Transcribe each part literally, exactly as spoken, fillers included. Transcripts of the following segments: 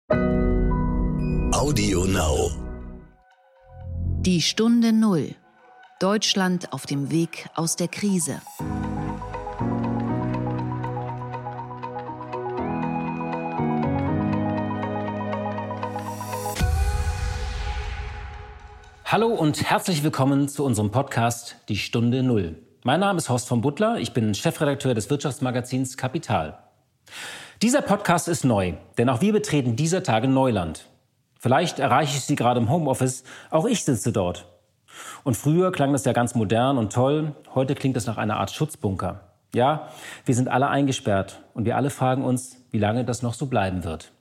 Audio Now. Die Stunde Null. Deutschland auf dem Weg aus der Krise. Hallo und herzlich willkommen zu unserem Podcast Die Stunde Null. Mein Name ist Horst von Butler, ich bin Chefredakteur des Wirtschaftsmagazins Kapital. Dieser Podcast ist neu, denn auch wir betreten dieser Tage Neuland. Vielleicht erreiche ich Sie gerade im Homeoffice, auch ich sitze dort. Und früher klang das ja ganz modern und toll, heute klingt es nach einer Art Schutzbunker. Ja, wir sind alle eingesperrt und wir alle fragen uns, wie lange das noch so bleiben wird.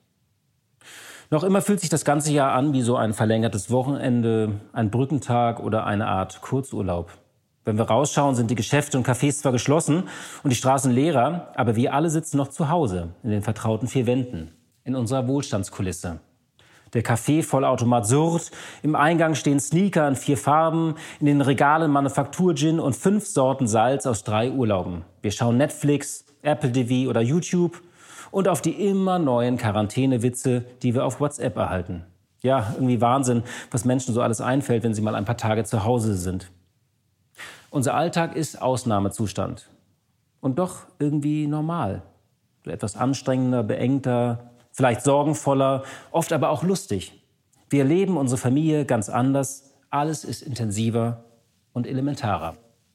Noch immer fühlt sich das ganze Jahr an wie so ein verlängertes Wochenende, ein Brückentag oder eine Art Kurzurlaub. Wenn wir rausschauen, sind die Geschäfte und Cafés zwar geschlossen und die Straßen leerer, aber wir alle sitzen noch zu Hause, in den vertrauten vier Wänden, in unserer Wohlstandskulisse. Der Kaffee-Vollautomat surrt, im Eingang stehen Sneaker in vier Farben, in den Regalen Manufaktur-Gin und fünf Sorten Salz aus drei Urlauben. Wir schauen Netflix, Apple T V oder YouTube und auf die immer neuen Quarantänewitze, die wir auf WhatsApp erhalten. Ja, irgendwie Wahnsinn, was Menschen so alles einfällt, wenn sie mal ein paar Tage zu Hause sind. Unser Alltag ist Ausnahmezustand und doch irgendwie normal. So etwas anstrengender, beengter, vielleicht sorgenvoller, oft aber auch lustig. Wir erleben unsere Familie ganz anders, alles ist intensiver und elementarer.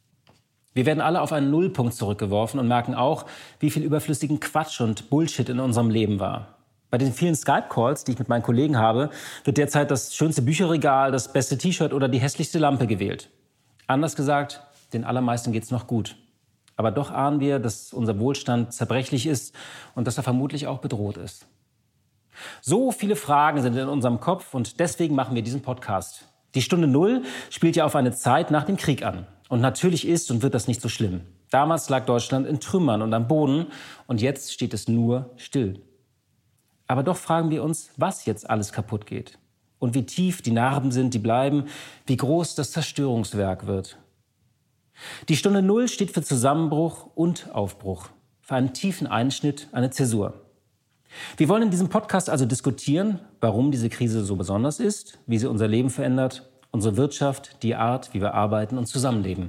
Wir werden alle auf einen Nullpunkt zurückgeworfen und merken auch, wie viel überflüssigen Quatsch und Bullshit in unserem Leben war. Bei den vielen Skype-Calls, die ich mit meinen Kollegen habe, wird derzeit das schönste Bücherregal, das beste T-Shirt oder die hässlichste Lampe gewählt. Anders gesagt, den allermeisten geht's noch gut. Aber doch ahnen wir, dass unser Wohlstand zerbrechlich ist und dass er vermutlich auch bedroht ist. So viele Fragen sind in unserem Kopf und deswegen machen wir diesen Podcast. Die Stunde Null spielt ja auf eine Zeit nach dem Krieg an. Und natürlich ist und wird das nicht so schlimm. Damals lag Deutschland in Trümmern und am Boden und jetzt steht es nur still. Aber doch fragen wir uns, was jetzt alles kaputt geht. Und wie tief die Narben sind, die bleiben, wie groß das Zerstörungswerk wird. Die Stunde Null steht für Zusammenbruch und Aufbruch, für einen tiefen Einschnitt, eine Zäsur. Wir wollen in diesem Podcast also diskutieren, warum diese Krise so besonders ist, wie sie unser Leben verändert, unsere Wirtschaft, die Art, wie wir arbeiten und zusammenleben.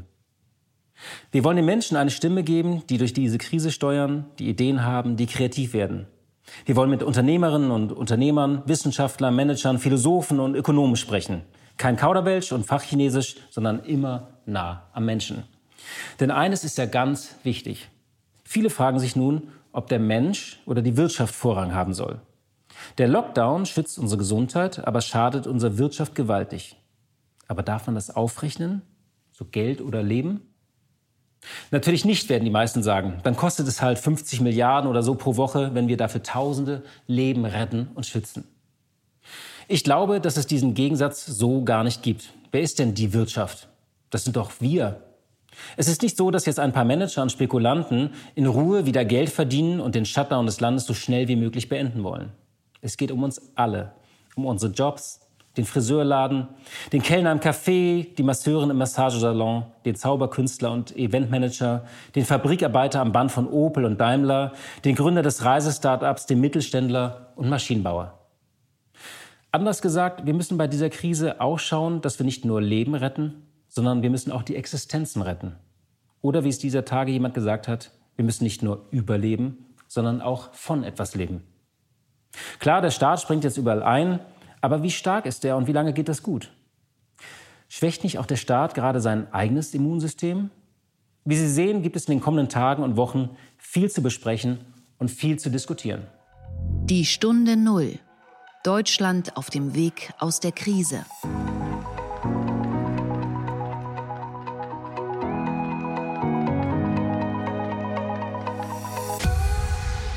Wir wollen den Menschen eine Stimme geben, die durch diese Krise steuern, die Ideen haben, die kreativ werden. Wir wollen mit Unternehmerinnen und Unternehmern, Wissenschaftlern, Managern, Philosophen und Ökonomen sprechen. Kein Kauderwelsch und Fachchinesisch, sondern immer nah am Menschen. Denn eines ist ja ganz wichtig. Viele fragen sich nun, ob der Mensch oder die Wirtschaft Vorrang haben soll. Der Lockdown schützt unsere Gesundheit, aber schadet unserer Wirtschaft gewaltig. Aber darf man das aufrechnen? So Geld oder Leben? Natürlich nicht, werden die meisten sagen. Dann kostet es halt fünfzig Milliarden oder so pro Woche, wenn wir dafür Tausende Leben retten und schützen. Ich glaube, dass es diesen Gegensatz so gar nicht gibt. Wer ist denn die Wirtschaft? Das sind doch wir. Es ist nicht so, dass jetzt ein paar Manager und Spekulanten in Ruhe wieder Geld verdienen und den Shutdown des Landes so schnell wie möglich beenden wollen. Es geht um uns alle, um unsere Jobs, den Friseurladen, den Kellner im Café, die Masseurin im Massagesalon, den Zauberkünstler und Eventmanager, den Fabrikarbeiter am Band von Opel und Daimler, den Gründer des Reisestartups, den Mittelständler und Maschinenbauer. Anders gesagt, wir müssen bei dieser Krise auch schauen, dass wir nicht nur Leben retten, sondern wir müssen auch die Existenzen retten. Oder wie es dieser Tage jemand gesagt hat, wir müssen nicht nur überleben, sondern auch von etwas leben. Klar, der Staat springt jetzt überall ein, aber wie stark ist der und wie lange geht das gut? Schwächt nicht auch der Staat gerade sein eigenes Immunsystem? Wie Sie sehen, gibt es in den kommenden Tagen und Wochen viel zu besprechen und viel zu diskutieren. Die Stunde Null. Deutschland auf dem Weg aus der Krise.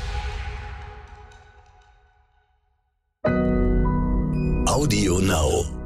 Audio Now.